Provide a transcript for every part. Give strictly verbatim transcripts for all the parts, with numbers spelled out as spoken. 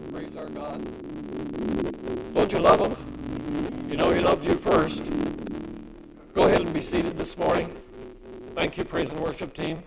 Praise our God. Don't you love him? You know he loved you first. Go ahead and be seated this morning. Thank you, praise and worship team.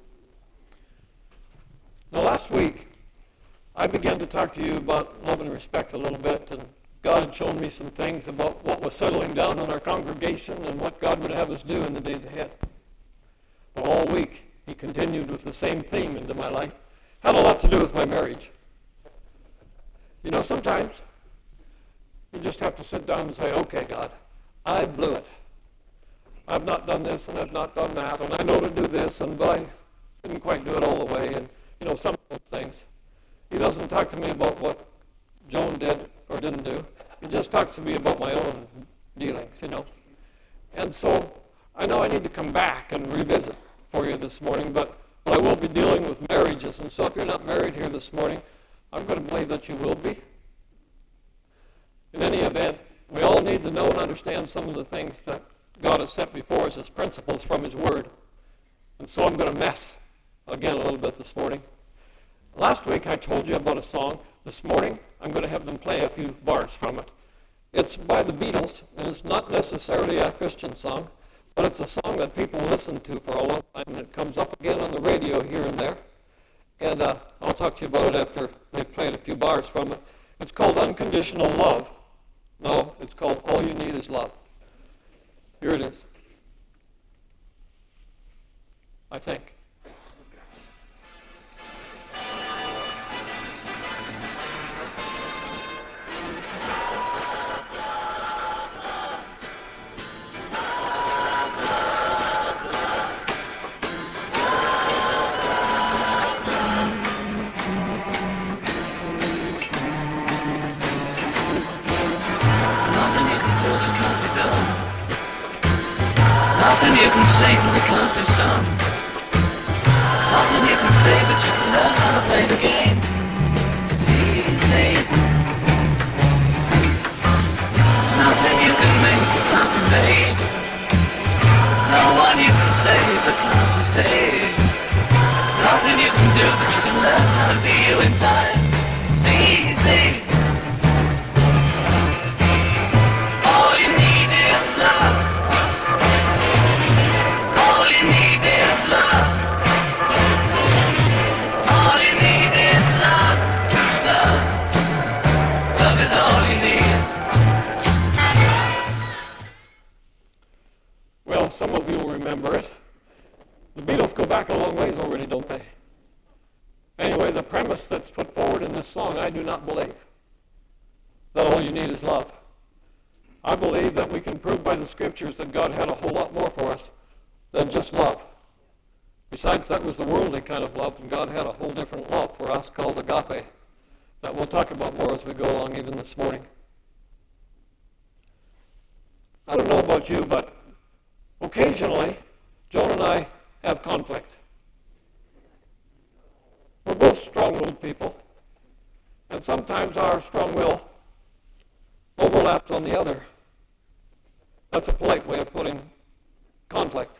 Now, last week, I began to talk to you about love and respect a little bit, and God had shown me some things about what was settling down in our congregation and what God would have us do in the days ahead. But all week, he continued with the same theme into my life. Had a lot to do with my marriage. You know, sometimes you just have to sit down and say, okay, God, I blew it. I've not done this and I've not done that, and I know to do this, and but I didn't quite do it all the way, and you know, some of those things. He doesn't talk to me about what Joan did or didn't do. He just talks to me about my own dealings, you know. And so I know I need to come back and revisit for you this morning, but, but I will be dealing with marriages. And so if you're not married here this morning, I'm going to believe that you will be. In any event, we all need to know and understand some of the things that God has set before us as principles from his word. And so I'm going to mess again a little bit this morning. Last week I told you about a song. This morning I'm going to have them play a few bars from it. It's by the Beatles, and it's not necessarily a Christian song, but it's a song that people listen to for a long time, and it comes up again on the radio here and there. And uh, I'll talk to you about it after they've played a few bars from it. It's called Unconditional Love. No, it's called All You Need Is Love. Here it is. I think. Nothing you can say that can't be sung. Nothing you can say, but you can learn how to play the game. It's easy. Nothing you can make that can't be made. No one you can save that can't be saved. Nothing you can do, but you can learn how to be you inside. It's easy. All you need is love. All you need is love. All you need is love. Love. Love is all you need. Well, some of you will remember it. The Beatles go back a long ways already, don't they? Anyway, the premise that's put forward in this song, I do not believe that all you need is love. I believe that we can prove by the scriptures that God had a whole lot more for us than just love. Besides, that was the worldly kind of love, and God had a whole different love for us called agape that we'll talk about more as we go along even this morning. I don't know about you, but occasionally, Joan and I have conflict. We're both strong-willed people, and sometimes our strong will overlaps on the other. That's a polite way of putting conflict.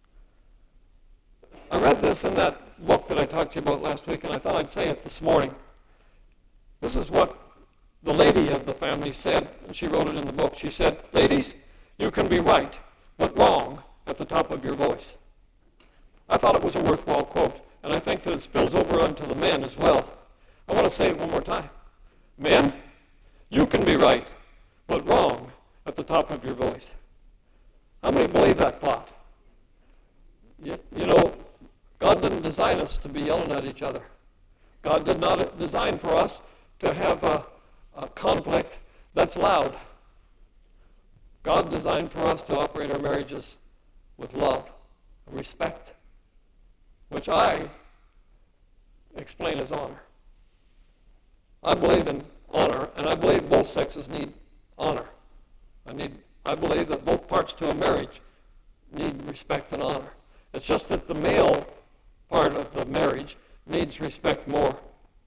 I read this in that book that I talked to you about last week, and I thought I'd say it this morning. This is what the lady of the family said, and she wrote it in the book. She said, "Ladies, you can be right, but wrong at the top of your voice." I thought it was a worthwhile quote, and I think that it spills over onto the men as well. I want to say it one more time. Men, you can be right, but wrong at the top of your voice. How many believe that thought? You, you know, God didn't design us to be yelling at each other. God did not design for us to have a, a conflict that's loud. God designed for us to operate our marriages with love, respect, which I explain as honor. I believe in honor, and I believe both sexes need honor. I need. I believe that both parts to a marriage need respect and honor. It's just that the male part of the marriage needs respect more.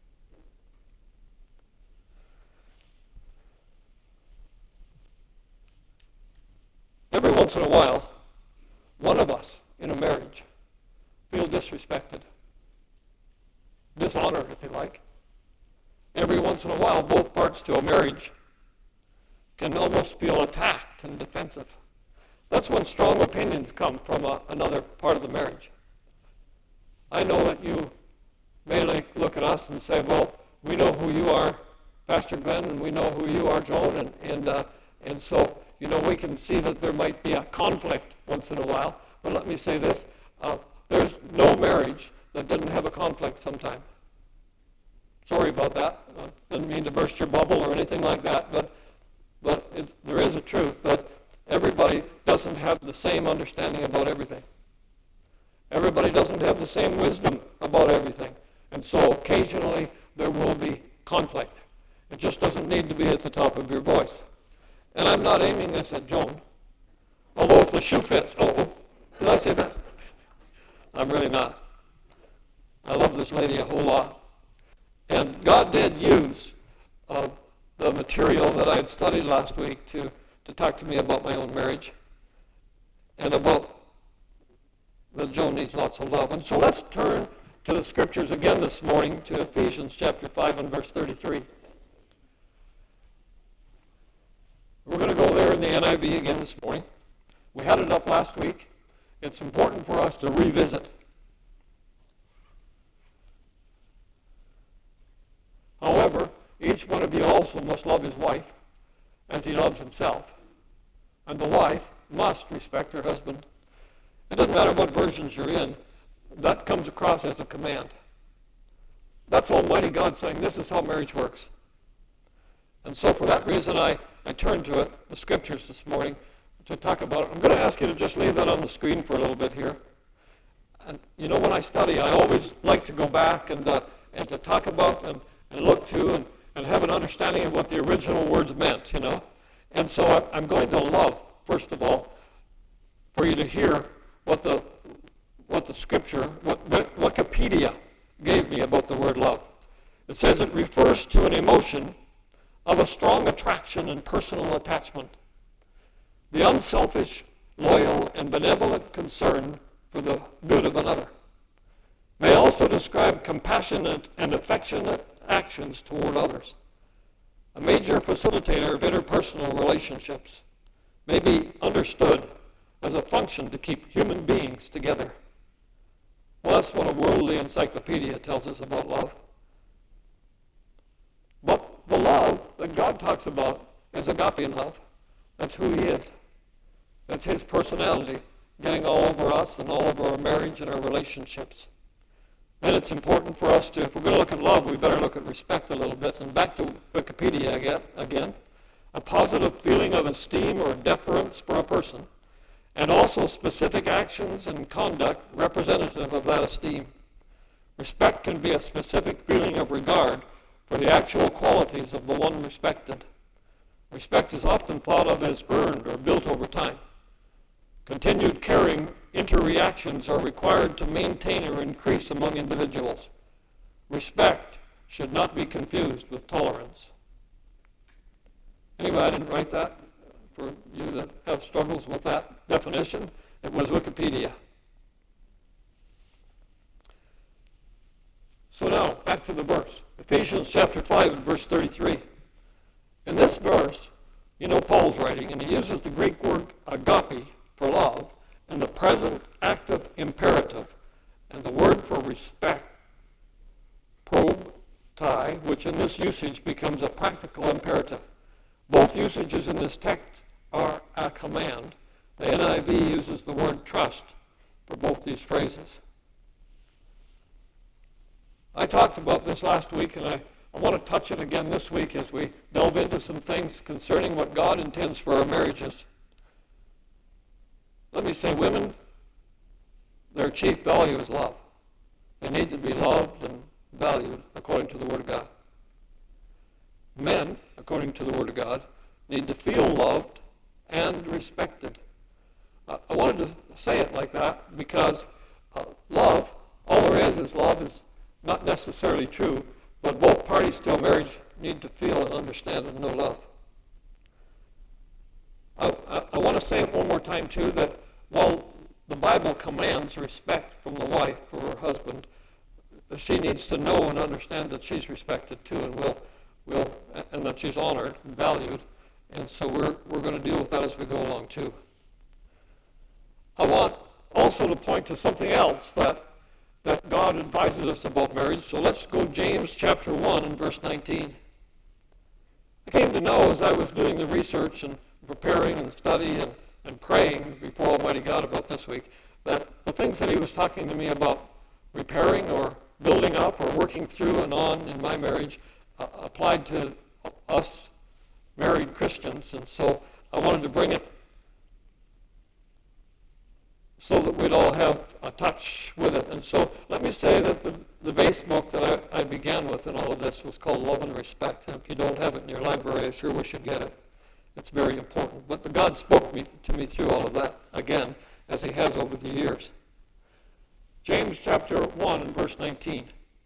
Every once in a while, one of us in a marriage feel disrespected, dishonored, if you like. every once in a while, both parts to a marriage can almost feel attacked and defensive. That's when strong opinions come from a, another part of the marriage. I know that you may like look at us and say, well, we know who you are, Pastor Glenn, and we know who you are, Joan, and and, uh, and so, you know, we can see that there might be a conflict once in a while. But let me say this, uh, there's no marriage that doesn't have a conflict sometime. Sorry about that. I didn't mean to burst your bubble or anything like that, but but it, there is a truth that everybody doesn't have the same understanding about everything. Everybody doesn't have the same wisdom about everything. And so occasionally there will be conflict. It just doesn't need to be at the top of your voice. And I'm not aiming this at Joan. Although if the shoe fits, oh, did I say that? I'm really not. I love this lady a whole lot. And God did use uh, the material that I had studied last week to, to talk to me about my own marriage and about that Joan needs lots of love. And so let's turn to the scriptures again this morning to Ephesians chapter five and verse thirty-three. We're going to go there in the N I V again this morning. We had it up last week. It's important for us to revisit. However, each one of you also must love his wife as he loves himself. And the wife must respect her husband. It doesn't matter what versions you're in, that comes across as a command. That's Almighty God saying this is how marriage works. And so for that reason I, I turned to it, the scriptures this morning, to talk about it. I'm going to ask you to just leave that on the screen for a little bit here. And you know, when I study, I always like to go back and uh, and to talk about and, and look to and, and have an understanding of what the original words meant, you know. And so I, I'm going to love, first of all, for you to hear what the what the scripture, what, what Wikipedia gave me about the word love. It says it refers to an emotion of a strong attraction and personal attachment. The unselfish, loyal, and benevolent concern for the good of another. May also describe compassionate and affectionate actions toward others. A major facilitator of interpersonal relationships may be understood as a function to keep human beings together. Well, that's what a worldly encyclopedia tells us about love. But the love that God talks about is agape love. That's who he is. That's his personality getting all over us and all over our marriage and our relationships. And it's important for us to, if we're going to look at love, we better look at respect a little bit. And back to Wikipedia again, again. A positive feeling of esteem or deference for a person, and also specific actions and conduct representative of that esteem. Respect can be a specific feeling of regard for the actual qualities of the one respected. Respect is often thought of as earned or built over time. Continued caring interreactions are required to maintain or increase among individuals. Respect should not be confused with tolerance. Anyway, I didn't write that. For you that have struggles with that definition, it was Wikipedia. So now, back to the verse. Ephesians chapter five and verse thirty-three. In this verse, you know Paul's writing, and he uses the Greek word agape for love, and the present active imperative, and the word for respect, protai, which in this usage becomes a practical imperative. Both usages in this text are a command. The N I V uses the word trust for both these phrases. I talked about this last week, and I, I want to touch it again this week as we delve into some things concerning what God intends for our marriages. Let me say, women, their chief value is love. They need to be loved and valued according to the Word of God. Men, according to the Word of God, need to feel loved and respected. Uh, I wanted to say it like that because uh, love, all there is is love is not necessarily true, but both parties to a marriage need to feel and understand and know love. I, I, I want to say it one more time too, that while the Bible commands respect from the wife for her husband, she needs to know and understand that she's respected too, and will, will, and that she's honored and valued. And so we're we're going to deal with that as we go along too. I want also to point to something else that that God advises us about marriage. So let's go James chapter one and verse nineteen. I came to know as I was doing the research and preparing and studying and, and praying before Almighty God about this week, that the things that he was talking to me about repairing or building up or working through and on in my marriage uh, applied to us married Christians. And so I wanted to bring it so that we'd all have a touch with it. And so let me say that the, the base book that I, I began with in all of this was called Love and Respect. And if you don't have it in your library, I sure wish you'd get it. It's very important. But the God spoke me, to me through all of that, again, as he has over the years. James chapter one and verse nineteen.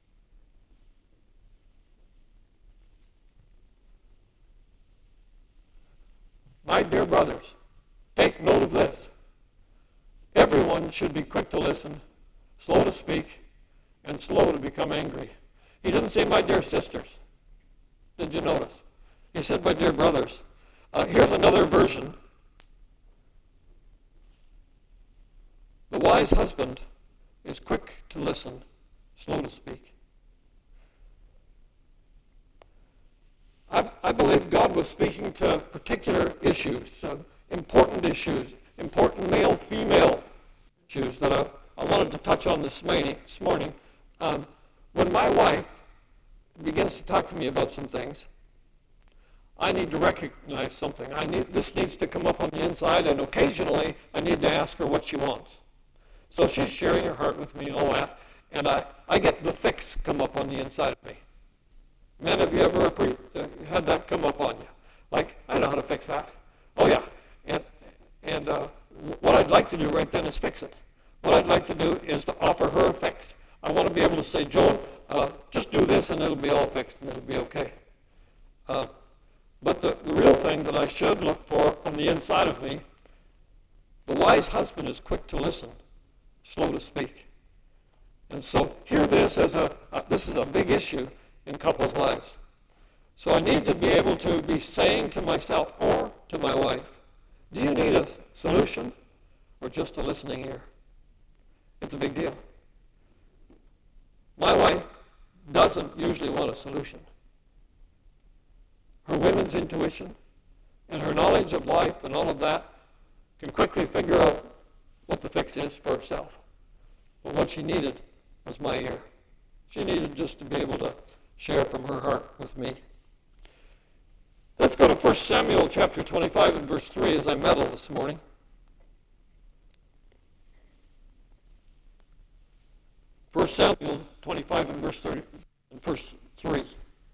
My dear brothers, take note of this. Everyone should be quick to listen, slow to speak, and slow to become angry. He didn't say, my dear sisters. Did you notice? He said, my dear brothers. Uh, here's another version. The wise husband is quick to listen, slow to speak. I, I believe God was speaking to particular issues, uh, important issues, important male-female issues that I, I wanted to touch on this morning. This morning. Um, when my wife begins to talk to me about some things, I need to recognize something. I need this needs to come up on the inside, and occasionally I need to ask her what she wants. So she's sharing her heart with me and all that, and I, I get the fix come up on the inside of me. Man, have you ever pre- uh, had that come up on you? Like, I know how to fix that. Oh yeah, and and uh, what I'd like to do right then is fix it. What I'd like to do is to offer her a fix. I want to be able to say, Joan, uh, just do this and it'll be all fixed and it'll be okay. Uh, but the, the real thing that I should look for on the inside of me, the wise husband is quick to listen, slow to speak. And so hear this as a, uh, this is a big issue in couples' lives. So I need to be able to be saying to myself or to my wife, do you need a solution or just a listening ear? It's a big deal. My wife doesn't usually want a solution. Her women's intuition and her knowledge of life and all of that can quickly figure out what the fix is for herself. But what she needed was my ear. She needed just to be able to share from her heart with me. Let's go to First Samuel chapter twenty-five and verse three as I meddle this morning. First Samuel twenty-five and verse thirty, and verse three.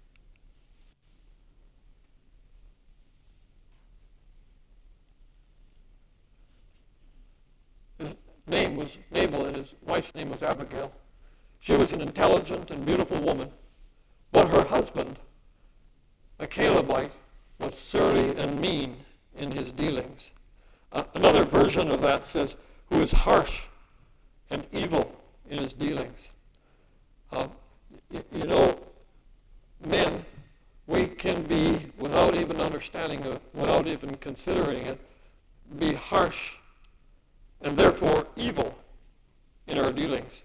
His name was Nabal and his wife's name was Abigail. She was an intelligent and beautiful woman, but her husband, a Calebite, was surly and mean in his dealings. Uh, another version of that says, who is harsh and evil in his dealings. Uh, you, you know, men, we can be, without even understanding it, without even considering it, be harsh and therefore evil in our dealings.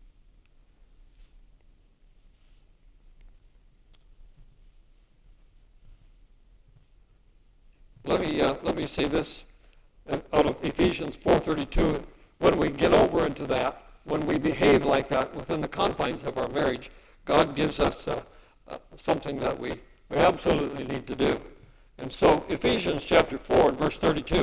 Let me uh, let me say this out of Ephesians four thirty-two. When we get over into that, when we behave like that within the confines of our marriage, God gives us uh, uh, something that we, we absolutely need to do. And so Ephesians chapter four and verse thirty-two.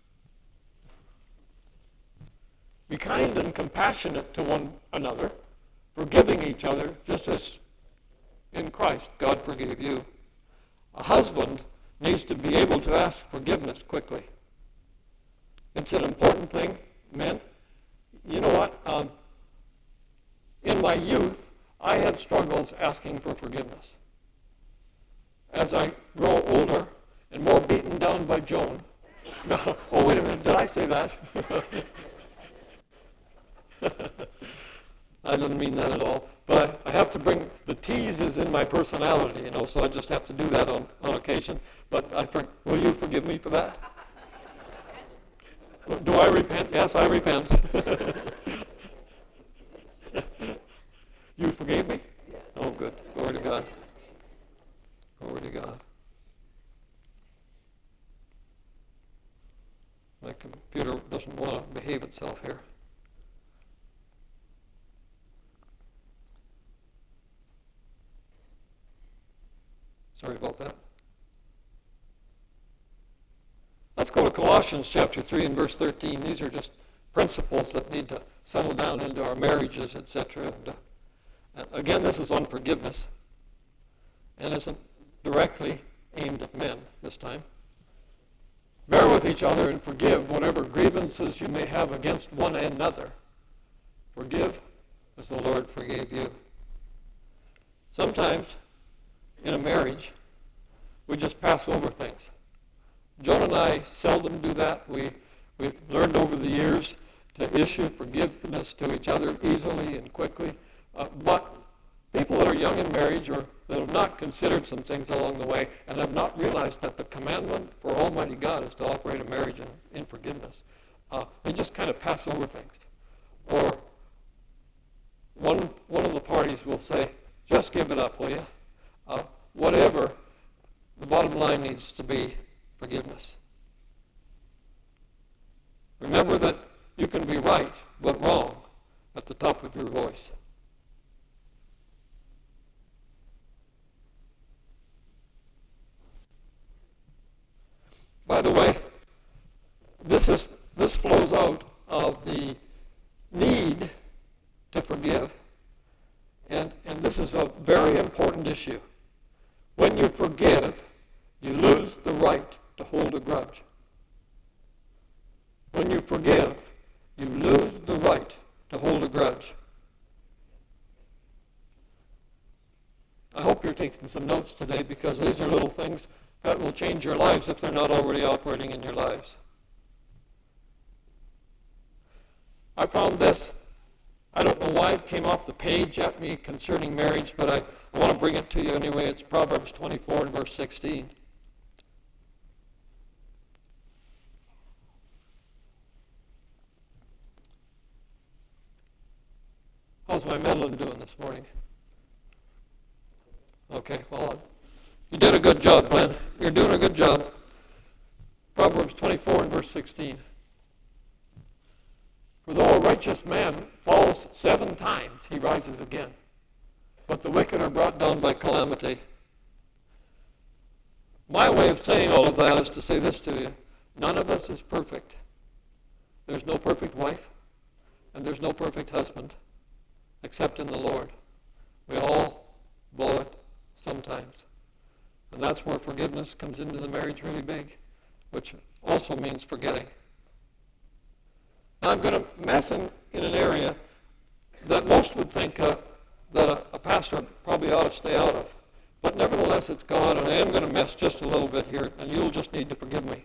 Be kind and compassionate to one another, forgiving each other, just as in Christ God forgave you. A husband needs to be able to ask forgiveness quickly. It's an important thing, men. You know what? Um, in my youth, I had struggles asking for forgiveness. As I grow older and more beaten down by Joan. No, oh, wait a minute, did I say that? I didn't mean that at all. But I, I have to bring, the tease is in my personality, you know, so I just have to do that on, on occasion. But I for, will you forgive me for that? Do I repent? Yes, I repent. You forgave me? Oh, good. Glory to God. Glory to God. My computer doesn't want to behave itself here. Sorry about that. Let's go to Colossians chapter three and verse thirteen. These are just principles that need to settle down into our marriages, et cetera. And, uh, and again, this is on forgiveness, and isn't directly aimed at men this time. Bear with each other and forgive whatever grievances you may have against one another. Forgive as the Lord forgave you. Sometimes in a marriage, we just pass over things. Joan and I seldom do that. We, we've learned over the years to issue forgiveness to each other easily and quickly. Uh, but people that are young in marriage or that have not considered some things along the way and have not realized that the commandment for Almighty God is to operate a marriage in, in forgiveness, uh, they just kind of pass over things. Or one, one of the parties will say, just give it up, will you? Uh, whatever, the bottom line needs to be forgiveness. Remember that you can be right but wrong at the top of your voice. By the way, this is this flows out of the need to forgive, and, and this is a very important issue. When you forgive, you lose the right to hold a grudge. When you forgive, you lose the right to hold a grudge. I hope you're taking some notes today, because these are little things that will change your lives if they're not already operating in your lives. I found this. I don't know why it came off the page at me concerning marriage, but I, I want to bring it to you anyway. It's Proverbs twenty-four and verse sixteen. How's my Medlin doing this morning? Okay, well, you did a good job, Glenn. You're doing a good job. Proverbs twenty-four and verse sixteen. For though a righteous man falls seven times, he rises again. But the wicked are brought down by calamity. My way of saying all of that is to say this to you. None of us is perfect. There's no perfect wife, and there's no perfect husband, except in the Lord. We all blow it sometimes. And that's where forgiveness comes into the marriage really big, which also means forgetting. Now I'm going to mess in, in an area that most would think uh, that a, a pastor probably ought to stay out of. But nevertheless, it's God, and I am going to mess just a little bit here, and you'll just need to forgive me.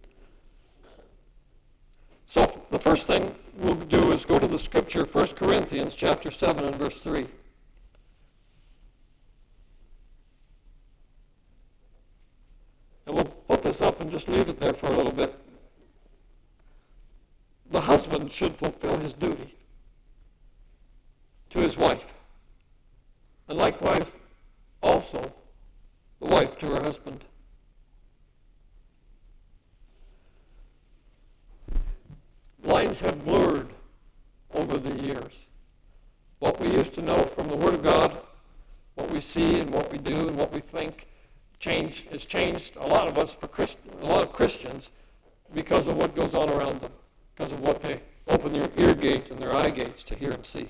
So the first thing we'll do is go to the scripture, First Corinthians chapter seven and verse three. And we'll put this up and just leave it there for a little bit. The husband should fulfill his duty to his wife. And likewise, also, the wife to her husband. Lines have blurred over the years. What we used to know from the Word of God, what we see and what we do and what we think, change has changed a lot of us for Christ, a lot of Christians, because of what goes on around them, because of what they open their ear gate and their eye gates to hear and see.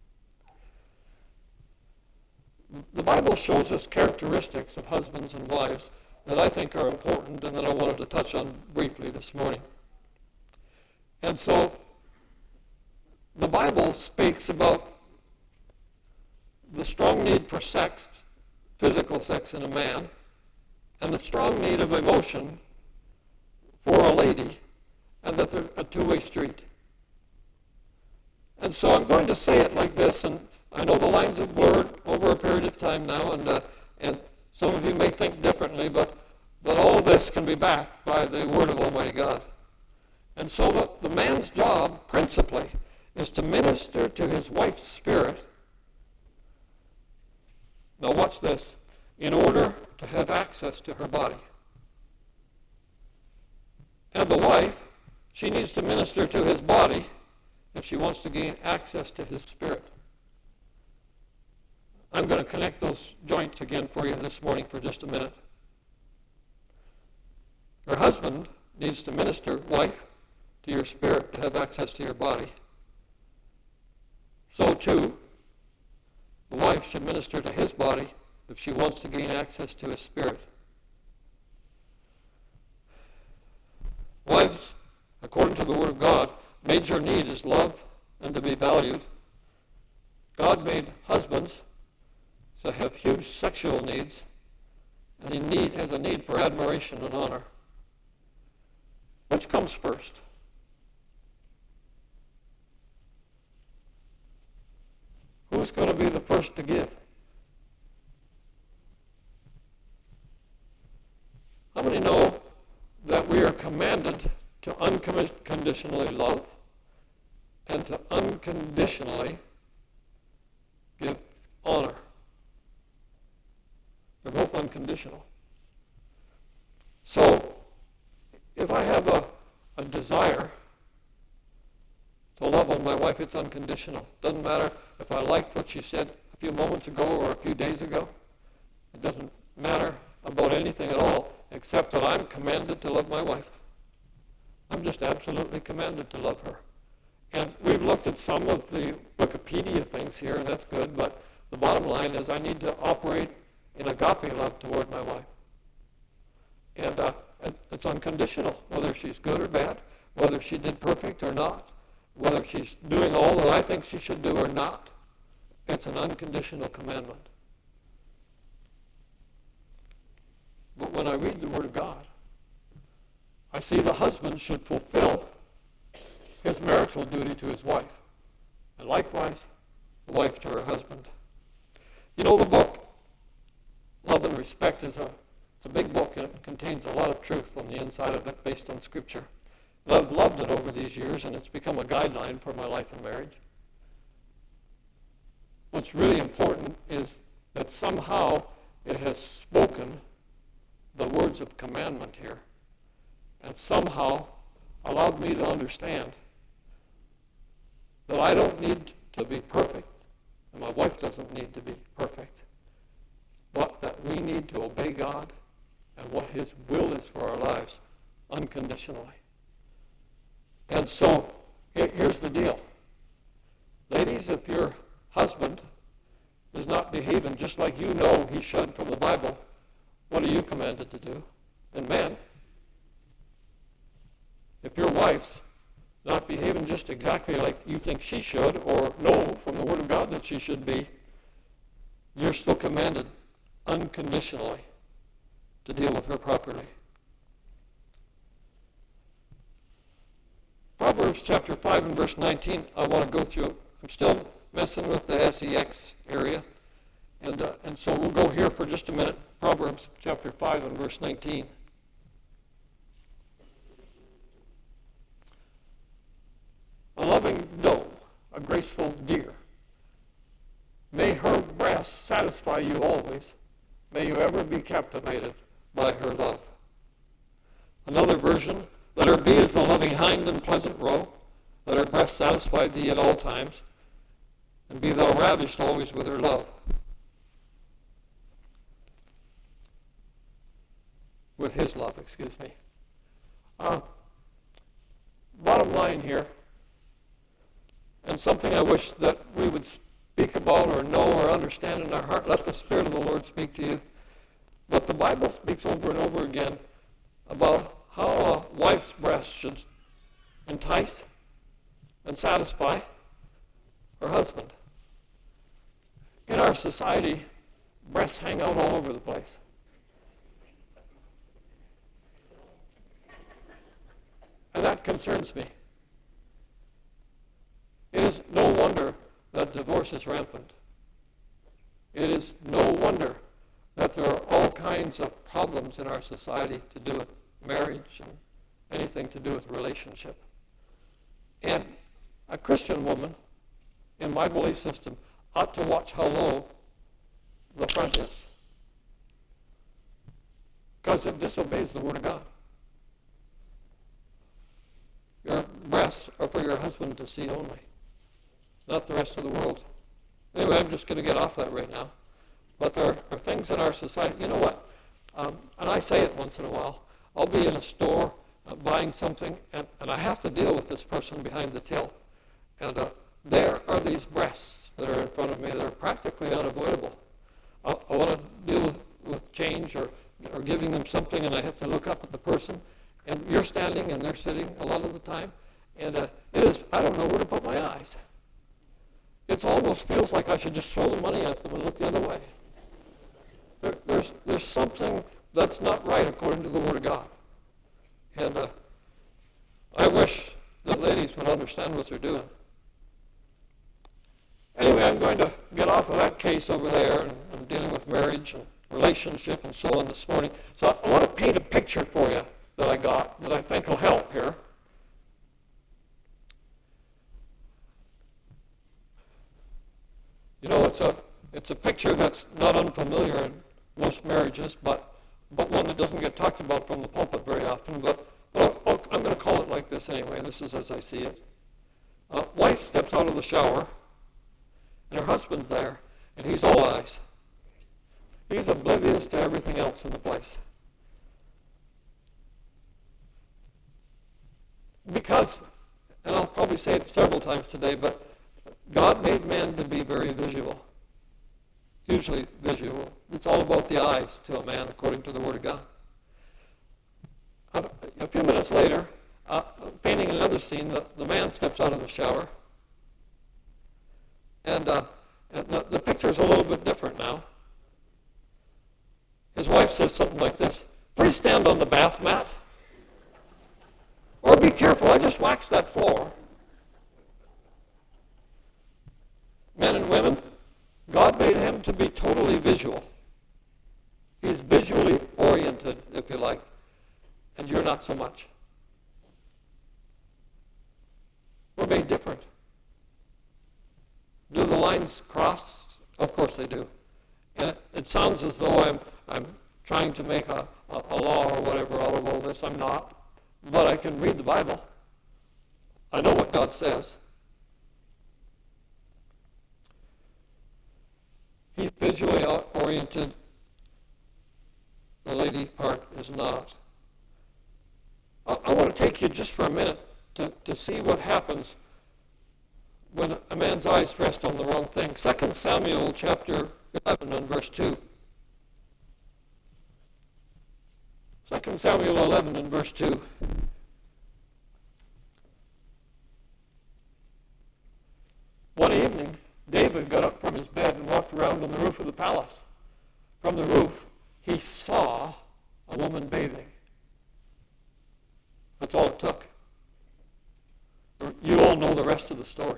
The Bible shows us characteristics of husbands and wives that I think are important and that I wanted to touch on briefly this morning. And so the Bible speaks about the strong need for sex, physical sex in a man, and the strong need of emotion for a lady, and that they're a two-way street. And so I'm going to say it like this, and I know the lines have blurred over a period of time now, and uh, and some of you may think differently, but, but all of this can be backed by the Word of Almighty God. And so the, the man's job, principally, is to minister to his wife's spirit. Now watch this. In order to have access to her body. And the wife, she needs to minister to his body if she wants to gain access to his spirit. I'm going to connect those joints again for you this morning for just a minute. Her husband needs to minister, wife, to your spirit to have access to your body. So too, the wife should minister to his body if she wants to gain access to his spirit. Wives, according to the Word of God, major need is love and to be valued. God made husbands to have huge sexual needs, and he need, has a need for admiration and honor. Which comes first? Who's going to be the first to give? How many know that we are commanded to unconditionally love and to unconditionally give honor? They're both unconditional. So, if I have a, a desire to love on my wife, it's unconditional. Doesn't matter if I liked what she said a few moments ago or a few days ago. It doesn't matter about anything at all, except that I'm commanded to love my wife. I'm just absolutely commanded to love her. And we've looked at some of the Wikipedia things here, and that's good, but the bottom line is I need to operate in agape love toward my wife. And uh, it's unconditional, whether she's good or bad, whether she did perfect or not, whether she's doing all that I think she should do or not. It's an unconditional commandment. But when I read the Word of God, I see the husband should fulfill his marital duty to his wife, and likewise, the wife to her husband. You know, the book Love and Respect is a, it's a big book, and it contains a lot of truth on the inside of it based on Scripture. And I've loved it over these years, and it's become a guideline for my life and marriage. What's really important is that somehow it has spoken the words of commandment here, and somehow allowed me to understand that I don't need to be perfect, and my wife doesn't need to be perfect, but that we need to obey God and what His will is for our lives unconditionally. And so, here's the deal. Ladies, if your husband is not behaving just like you know he should from the Bible, what are you commanded to do? And men, if your wife's not behaving just exactly like you think she should or know from the Word of God that she should be, you're still commanded unconditionally to deal with her properly. Proverbs chapter five and verse nineteen, I want to go through. I'm still messing with the S E X area, and, uh, and so we'll go here for just a minute. Proverbs chapter five and verse nineteen. A loving doe, a graceful deer. May her breasts satisfy you always. May you ever be captivated by her love. Another version, let her be as the loving hind and pleasant roe. Let her breast satisfy thee at all times, and be thou ravished always with her love. With his love, excuse me. Uh, bottom line here, and something I wish that we would speak about or know or understand in our heart, let the Spirit of the Lord speak to you. But the Bible speaks over and over again about how a wife's breast should entice and satisfy her husband. In our society, breasts hang out all over the place. And that concerns me. It is no wonder that divorce is rampant. It is no wonder that there are all kinds of problems in our society to do with marriage and anything to do with relationship. And a Christian woman, in my belief system, ought to watch how low the front is, because it disobeys the Word of God. Your breasts are for your husband to see only, not the rest of the world. Anyway, I'm just going to get off that right now. But there are things in our society, you know what, um, and I say it once in a while, I'll be in a store uh, buying something, and, and I have to deal with this person behind the till. And uh, there are these breasts that are in front of me that are practically unavoidable. I, I want to deal with, with change or, or giving them something, and I have to look up at the person, and you're standing and they're sitting a lot of the time, and uh, it is, I don't know where to put my eyes. It almost feels like I should just throw the money at them and look the other way. There, there's, there's something that's not right according to the Word of God. And uh, I wish that ladies would understand what they're doing. Anyway, I'm going to get off of that case over there, and I'm dealing with marriage and relationship and so on this morning. So I want to paint a picture for you that I got that I think will help here. You know, it's a it's a picture that's not unfamiliar in most marriages, but but one that doesn't get talked about from the pulpit very often. But, but I'll, I'll, I'm going to call it like this anyway. This is as I see it. Uh, wife steps out of the shower, and her husband's there, and he's all eyes. He's oblivious to everything else in the place. Because, and I'll probably say it several times today, but God made man to be very visual. Usually visual. It's all about the eyes to a man, according to the Word of God. A few minutes later, uh, painting another scene, the, the man steps out of the shower. And, uh, and the, the picture's a little bit different now. His wife says something like this: "Please stand on the bath mat." Or be careful, I just waxed that floor. Men and women, God made him to be totally visual. He's visually oriented, if you like, and you're not so much. We're made different. Do the lines cross? Of course they do. And it, it sounds as though I'm I'm trying to make a, a, a law or whatever out of all this. I'm not. But I can read the Bible. I know what God says. He's visually oriented. The lady part is not. I, I want to take you just for a minute to, to see what happens when a man's eyes rest on the wrong thing. Second Samuel chapter eleven and verse two. Second Samuel eleven and verse two. One evening, David got up from his bed and walked around on the roof of the palace. From the roof, he saw a woman bathing. That's all it took. You all know the rest of the story.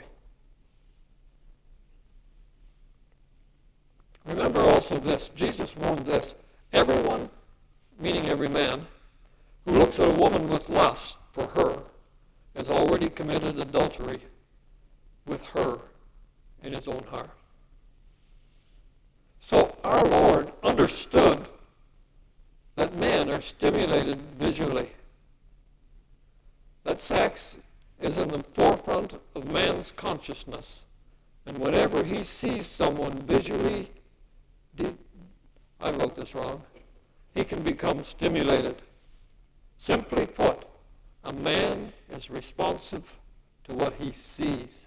Remember also this, Jesus warned this: everyone, meaning every man, who looks at a woman with lust for her has already committed adultery with her in his own heart. So our Lord understood that men are stimulated visually, that sex is in the forefront of man's consciousness, and whenever he sees someone visually, de- I wrote this wrong, he can become stimulated. Simply put, a man is responsive to what he sees.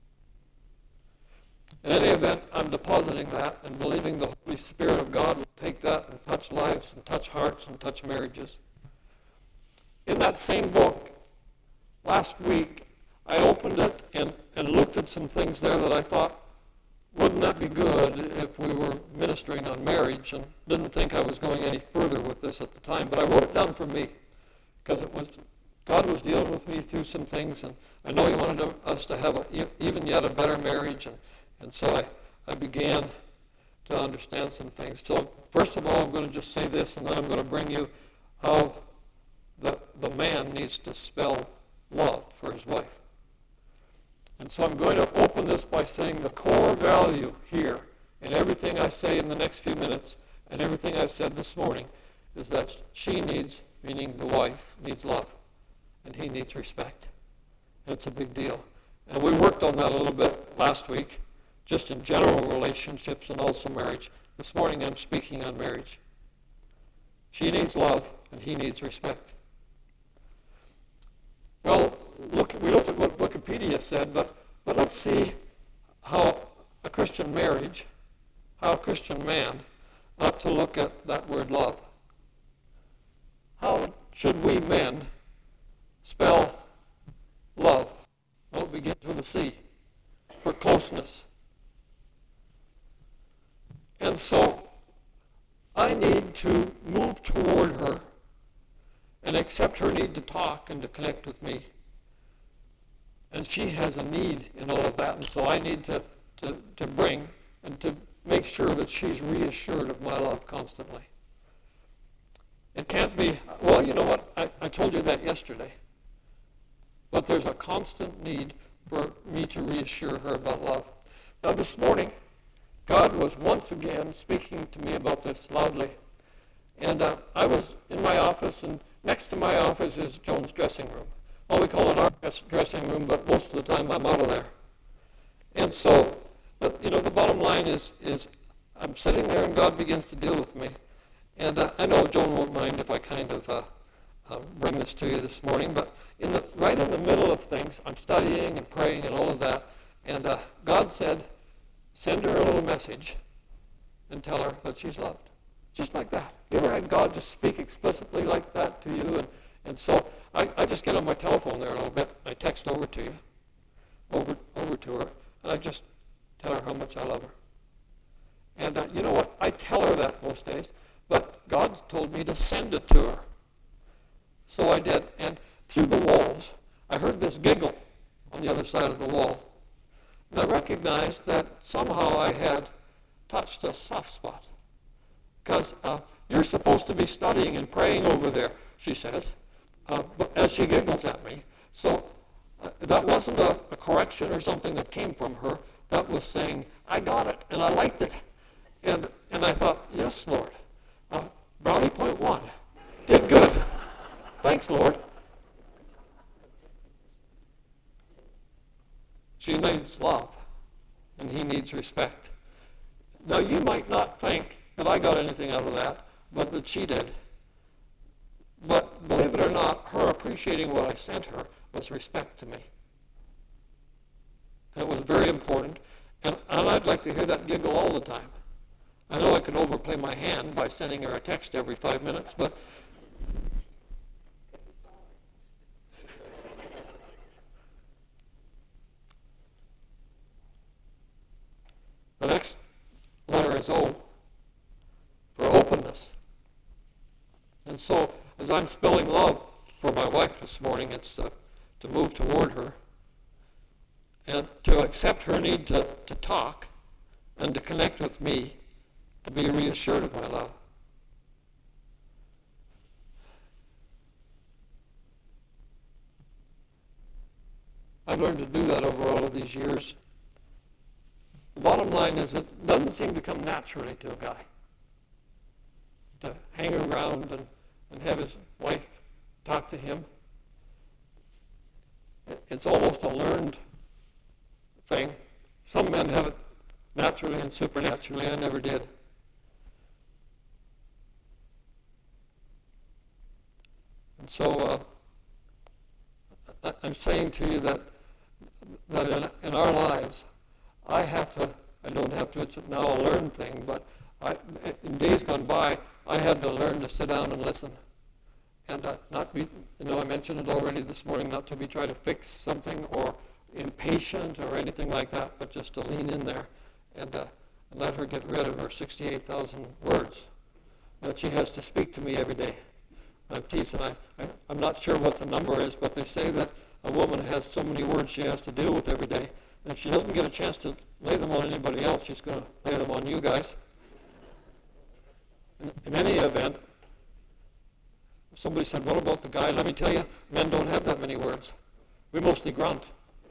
In any event, I'm depositing that and believing the Holy Spirit of God will take that and touch lives and touch hearts and touch marriages. In that same book, last week, I opened it and, and looked at some things there that I thought, wouldn't that be good if we were ministering on marriage, and didn't think I was going any further with this at the time, but I wrote it down for me because it was God was dealing with me through some things, and I know He wanted to, us to have a, even yet a better marriage, and, and so I, I began to understand some things. So first of all, I'm going to just say this, and then I'm going to bring you how the, the man needs to spell love for his wife. And so I'm going to open this by saying the core value here in everything I say in the next few minutes and everything I've said this morning is that she needs, meaning the wife, needs love, and he needs respect. And it's a big deal. And we worked on that a little bit last week, just in general relationships and also marriage. This morning I'm speaking on marriage. She needs love, and he needs respect. Well, look, we looked at what Wikipedia said, but, but let's see how a Christian marriage, how a Christian man ought to look at that word love. How should we men spell love? Well, it begins with a C, for closeness. And so I need to move toward her and accept her need to talk and to connect with me. And she has a need in all of that, and so I need to, to, to bring and to make sure that she's reassured of my love constantly. It can't be, well, you know what, I, I told you that yesterday. But there's a constant need for me to reassure her about love. Now this morning, God was once again speaking to me about this loudly. And uh, I was in my office, and next to my office is Joan's dressing room. Well, we call it our dressing room, but most of the time I'm out of there. And so, you know, the bottom line is, is I'm sitting there and God begins to deal with me. And uh, I know Joan won't mind if I kind of uh, uh, bring this to you this morning, but in the, right in the middle of things, I'm studying and praying and all of that, and uh, God said, send her a little message and tell her that she's loved. Just like that. You ever had God just speak explicitly like that to you? And, and so I, I just get on my telephone there a little bit. I text over to you, over over to her, and I just tell her how much I love her. And uh, you know what? I tell her that most days, but God told me to send it to her. So I did. And through the walls, I heard this giggle on the other side of the wall. And I recognized that somehow I had touched a soft spot. Because uh, you're supposed to be studying and praying over there, she says, uh, but as she giggles at me. So uh, that wasn't a, a correction or something that came from her. That was saying, I got it, and I liked it. And and I thought, yes, Lord. Uh, brownie point one. Did good. Thanks, Lord. She needs love, and he needs respect. Now, you might not think that I got anything out of that, but that she did. But believe it or not, her appreciating what I sent her was respect to me. That was very important, and, and I'd like to hear that giggle all the time. I know I could overplay my hand by sending her a text every five minutes, but the next letter is O, for openness. And so, as I'm spelling love for my wife this morning, it's uh, to move toward her and to accept her need to, to talk and to connect with me, to be reassured of my love. I've learned to do that over all of these years. The bottom line is it doesn't seem to come naturally to a guy to hang around and, and have his wife talk to him. It's almost a learned thing. Some men have it naturally and supernaturally. I never did. And so uh, I'm saying to you that that in, in our lives, I have to, I don't have to, it's now a learned thing, but I, in days gone by, I had to learn to sit down and listen. And uh, not be, you know, I mentioned it already this morning, not to be trying to fix something or impatient or anything like that, but just to lean in there and, uh, and let her get rid of her sixty-eight thousand words that she has to speak to me every day. I'm teasing. I, I, I'm not sure what the number is, but they say that a woman has so many words she has to deal with every day. And if she doesn't get a chance to lay them on anybody else, she's going to lay them on you guys. In, in any event, somebody said, what about the guy? Let me tell you, men don't have that many words. We mostly grunt.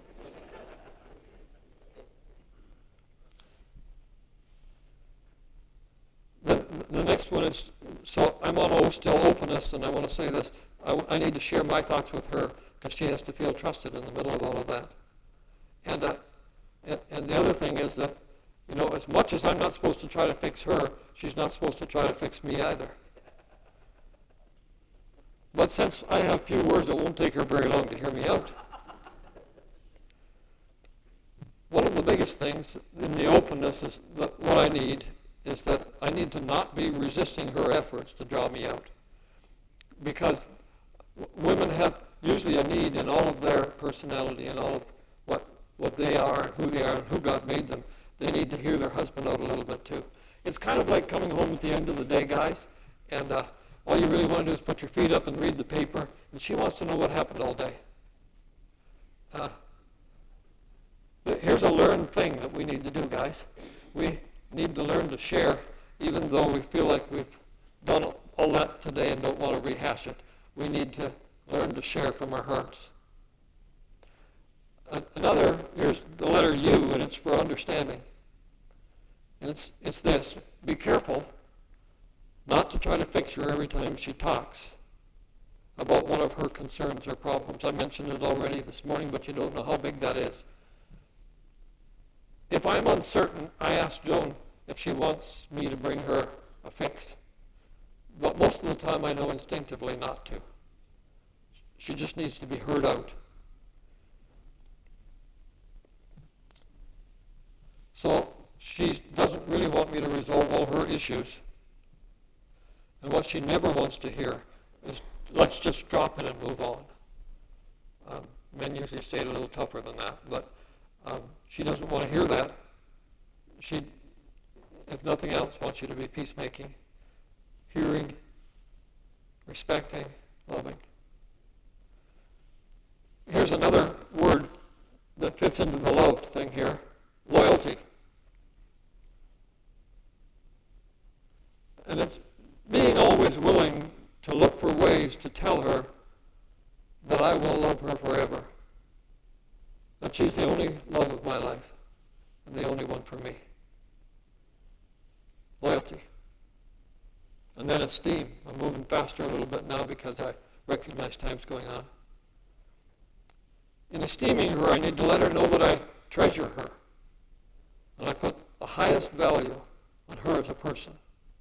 The, the next one is, so I'm on O, still openness, and I want to say this. I, I need to share my thoughts with her because she has to feel trusted in the middle of all of that. And, uh, and, and the other thing is that, you know, as much as I'm not supposed to try to fix her, she's not supposed to try to fix me either. But since I have few words, it won't take her very long to hear me out. One of the biggest things in the openness is that what I need is that I need to not be resisting her efforts to draw me out. Because women have usually a need in all of their personality and all of what, what they are and who they are and who God made them. They need to hear their husband out a little bit too. It's kind of like coming home at the end of the day, guys, and uh, all you really want to do is put your feet up and read the paper, and she wants to know what happened all day. Uh, here's a learned thing that we need to do, guys. We need to learn to share, even though we feel like we've done all that today and don't want to rehash it. We need to learn to share from our hearts. Another, here's the letter U, and it's for understanding. And it's, it's this: be careful not to try to fix her every time she talks about one of her concerns or problems. I mentioned it already this morning, but you don't know how big that is. If I'm uncertain, I ask Joan if she wants me to bring her a fix. But most of the time I know instinctively not to. She just needs to be heard out. So she doesn't really want me to resolve all her issues. And what she never wants to hear is, let's just drop it and move on. Um, men usually say it a little tougher than that, but um, she doesn't want to hear that. She, if nothing else, wants you to be peacemaking, hearing, respecting, loving. Here's another word that fits into the love thing here: loyalty. And it's being always willing to look for ways to tell her that I will love her forever, that she's the only love of my life and the only one for me. Loyalty. And then esteem. I'm moving faster a little bit now because I recognize time's going on. In esteeming her, I need to let her know that I treasure her, and I put the highest value on her as a person.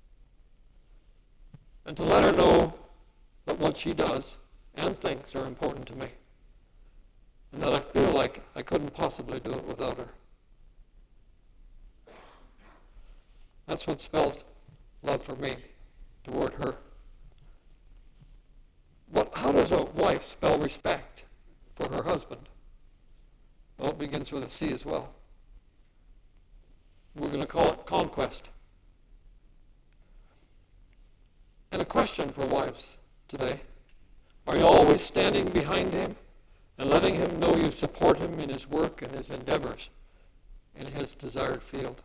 And to let her know that what she does and thinks are important to me, and that I feel like I couldn't possibly do it without her. That's what spells love for me toward her. But how does a wife spell respect for her husband? Well, it begins with a C as well. We're going to call it conquest. And a question for wives today: are you always standing behind him and letting him know you support him in his work and his endeavors in his desired field?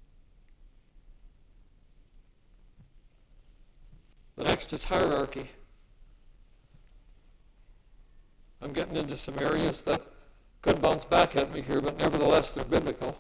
The next is hierarchy. I'm getting into some areas that could bounce back at me here, but nevertheless they're biblical.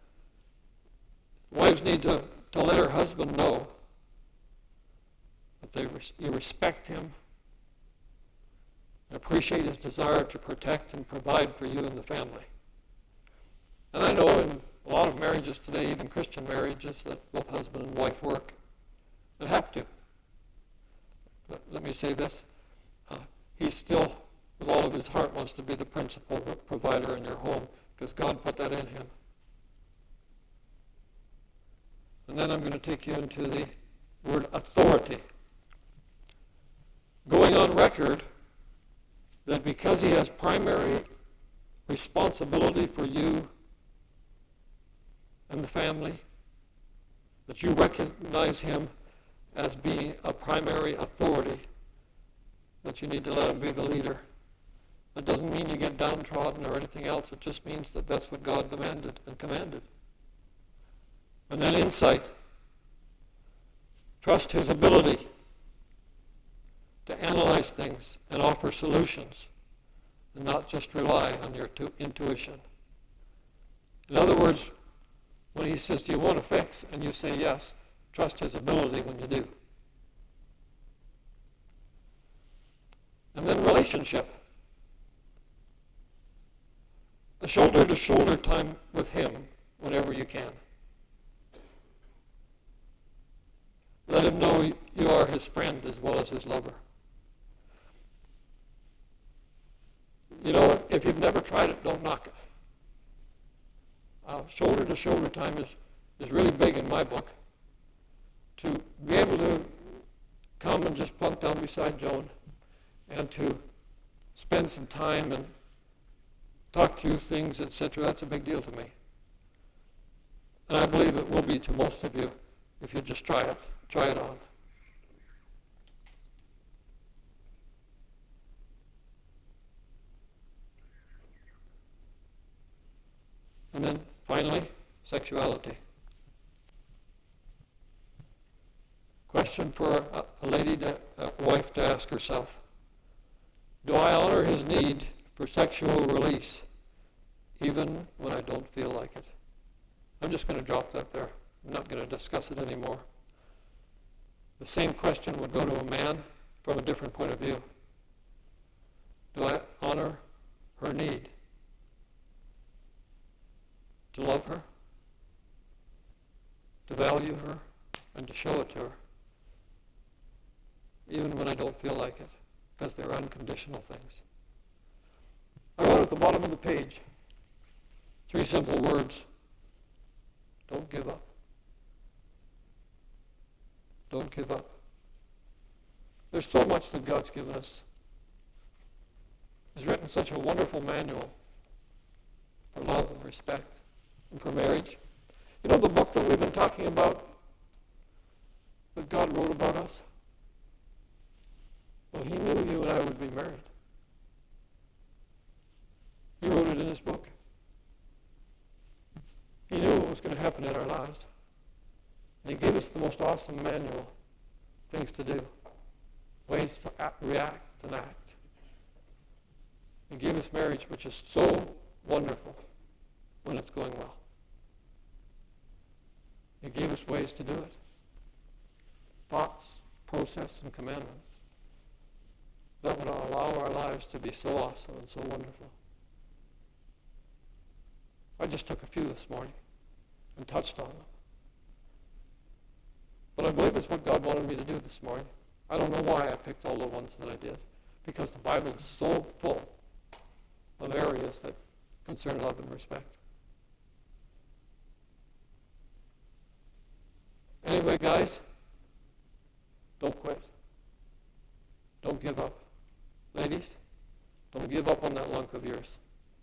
Wives need to, to let her husband know that they res- you respect him and appreciate his desire to protect and provide for you and the family. And I know in a lot of marriages today, even Christian marriages, that both husband and wife work and have to. But let me say this. Uh, he still, with all of his heart, wants to be the principal provider in your home because God put that in him. And then I'm going to take you into the word authority. Going on record that because he has primary responsibility for you and the family, that you recognize him as being a primary authority that you need to let him be the leader. That doesn't mean you get downtrodden or anything else. It just means that that's what God demanded and commanded. And then insight. Trust his ability to analyze things and offer solutions, and not just rely on your tu- intuition. In other words, when he says, do you want to fix? And you say yes, trust his ability when you do. And then relationship. A shoulder-to-shoulder time with him whenever you can. Let him know you are his friend as well as his lover. You know, if you've never tried it, don't knock it. Uh, shoulder-to-shoulder time is, is really big in my book. To be able to come and just plunk down beside Joan and to spend some time and talk through things, et cetera, that's a big deal to me. And I believe it will be to most of you if you just try it. Try it on. And then finally, sexuality. Question for a, a lady, to, a wife to ask herself. Do I honor his need for sexual release even when I don't feel like it? I'm just going to drop that there. I'm not going to discuss it anymore. The same question would go to a man from a different point of view. Do I honor her need to love her, to value her, and to show it to her, even when I don't feel like it, because they're unconditional things? I wrote at the bottom of the page three simple words. Don't give up. Don't give up. There's so much that God's given us. He's written such a wonderful manual for love and respect and for marriage. You know the book that we've been talking about, that God wrote about us? Well, he knew you and I would be married. He wrote it in his book. He knew what was going to happen in our lives. And he gave us the most awesome manual, things to do, ways to act, react and act. He gave us marriage, which is so wonderful when it's going well. He gave us ways to do it. Thoughts, process, and commandments that would allow our lives to be so awesome and so wonderful. I just took a few this morning and touched on them. But I believe it's what God wanted me to do this morning. I don't know why I picked all the ones that I did, because the Bible is so full of areas that concern love and respect. Anyway, guys, don't quit. Don't give up. Ladies, don't give up on that lunk of yours.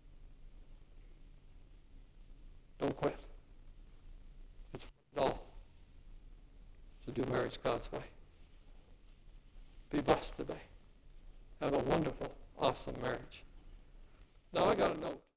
Don't quit. It's all to do marriage God's way. Be blessed today. Have a wonderful, awesome marriage. Now I got a note.